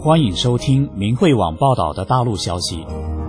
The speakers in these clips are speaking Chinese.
欢迎收听明慧网报道的大陆消息。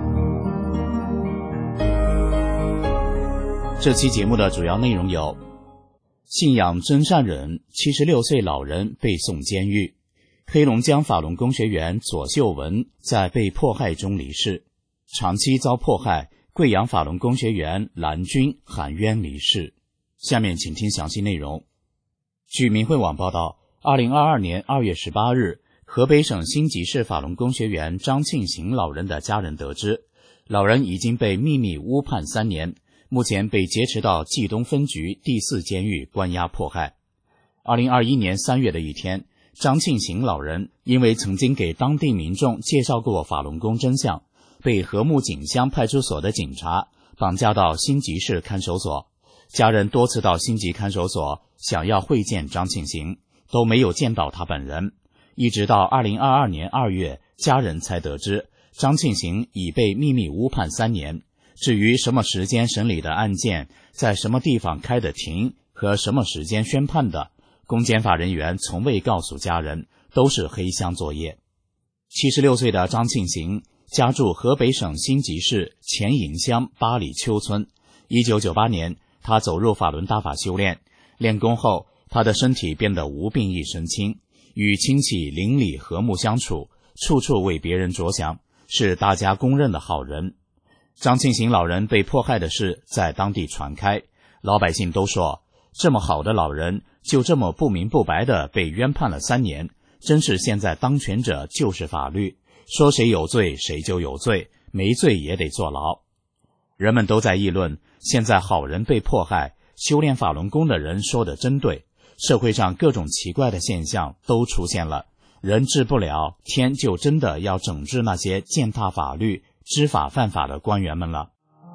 这期节目的主要内容有：信仰真善忍76岁老人被送监狱；黑龙江法轮功学员左秀文在被迫害中离世；长期遭迫害贵阳法轮功学员蓝军喊冤离世。下面请听详细内容。据明慧网报道，2022年2月18日，河北省辛集市法轮功学员张庆行老人的家人得知，老人已经被秘密误判3年，目前被劫持到冀东分局第4监狱关押迫害。2021年3月的一天，张庆行老人因为曾经给当地民众介绍过法轮功真相，被和睦锦乡派出所的警察绑架到辛集市看守所。家人多次到辛集看守所想要会见张庆行，都没有见到他本人。一直到2022年2月，家人才得知张庆行已被秘密误判3年。至于什么时间审理的案件，在什么地方开的庭和什么时间宣判的，公检法人员从未告诉家人，都是黑箱作业。76岁的张庆行家住河北省辛集市前营乡八里丘村。1998年，他走入法轮大法修炼，练功后，他的身体变得无病一身轻，与亲戚邻里和睦相处，处处为别人着想，是大家公认的好人。张庆行老人被迫害的事在当地传开，老百姓都说，这么好的老人就这么不明不白地被冤判了3年，真是现在当权者就是法律，说谁有罪谁就有罪，没罪也得坐牢。人们都在议论，现在好人被迫害，修炼法轮功的人说的真对，社会上各种奇怪的现象都出现了，人治不了，天就真的要整治那些践踏法律、知法犯法的官员们了。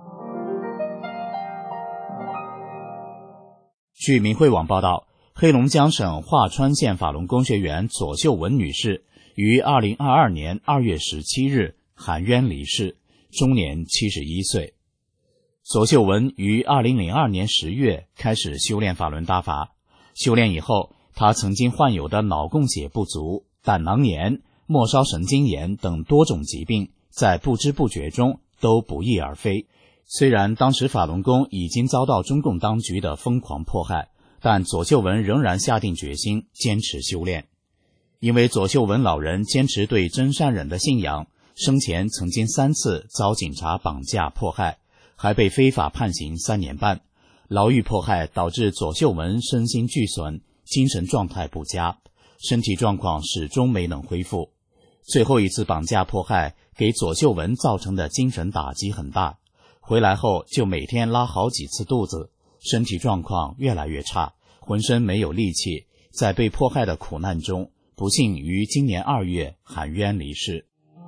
据明慧网报道，黑龙江省华川县法轮功学员左秀文女士于2022年2月17日含冤离世，终年71岁。左秀文于2002年10月开始修炼法轮大法，修炼以后，她曾经患有的脑供血不足、胆囊炎、末梢神经炎等多种疾病，在不知不觉中都不翼而飞。虽然当时法轮功已经遭到中共当局的疯狂迫害，但左秀文仍然下定决心坚持修炼。因为左秀文老人坚持对真善忍的信仰，生前曾经3次遭警察绑架迫害，还被非法判刑3年半。牢狱迫害导致左秀文身心俱损，精神状态不佳，身体状况始终没能恢复。最后一次绑架迫害给左秀文造成的精神打击很大，回来后就每天拉好几次肚子，身体状况越来越差，浑身没有力气，在被迫害的苦难中，不幸于今年2月含冤离世。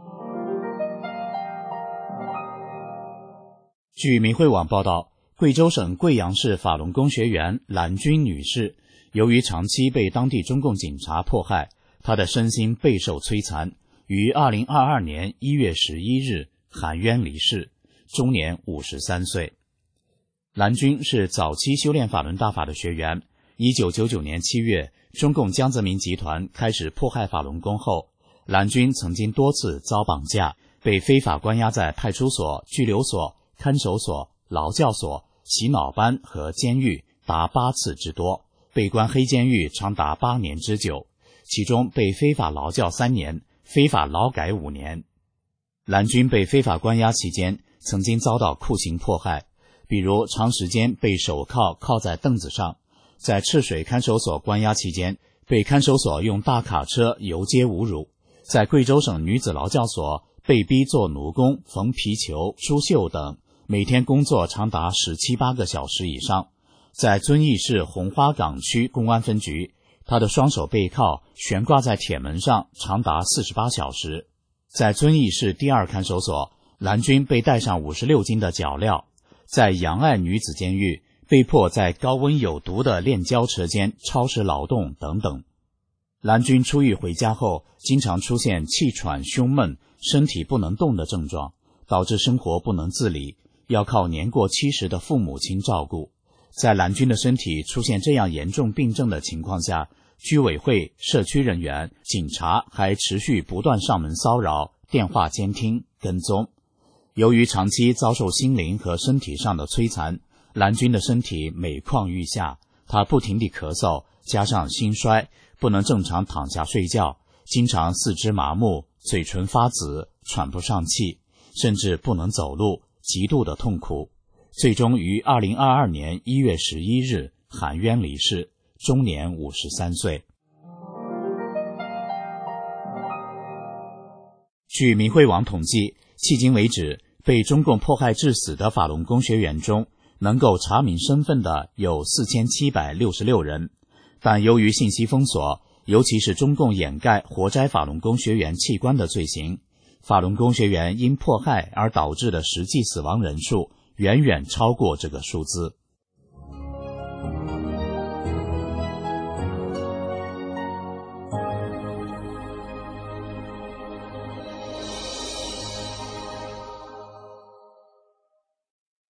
据明慧网报道，贵州省贵阳市法轮功学员蓝军女士，由于长期被当地中共警察迫害，她的身心备受摧残，于2022年1月11日含冤离世，终年53岁。蓝军是早期修炼法轮大法的学员。1999年7月，中共江泽民集团开始迫害法轮功后，蓝军曾经多次遭绑架，被非法关押在派出所、拘留所、看守所、劳教所、洗脑班和监狱达8次之多，被关黑监狱长达8年之久，其中被非法劳教3年，非法劳改5年。蓝军被非法关押期间，曾经遭到酷刑迫害，比如长时间被手铐铐在凳子上，在赤水看守所关押期间，被看守所用大卡车游街侮辱，在贵州省女子劳教所被逼做奴工、缝皮球、梳绣等，每天工作长达17、18个小时以上。在遵义市红花岗区公安分局，他的双手被铐悬挂在铁门上长达48小时。在遵义市第2看守所，蓝军被戴上56斤的脚镣。在杨爱女子监狱，被迫在高温有毒的炼焦车间超时劳动等等。蓝军出狱回家后，经常出现气喘、胸闷、身体不能动的症状，导致生活不能自理，要靠年过70的父母亲照顾。在蓝军的身体出现这样严重病症的情况下， 居委会、社区人员、警察还持续不断上门骚扰、电话监听、跟踪。由于长期遭受心灵和身体上的摧残，蓝军的身体每况愈下，他不停地咳嗽，加上心衰，不能正常躺下睡觉，经常四肢麻木、嘴唇发紫、喘不上气，甚至不能走路，极度的痛苦。最终于2022年1月11日含冤离世，终年53岁。据明慧网统计，迄今为止，被中共迫害致死的法轮功学员中，能够查明身份的有4766人，但由于信息封锁，尤其是中共掩盖活摘法轮功学员器官的罪行，法轮功学员因迫害而导致的实际死亡人数远远超过这个数字。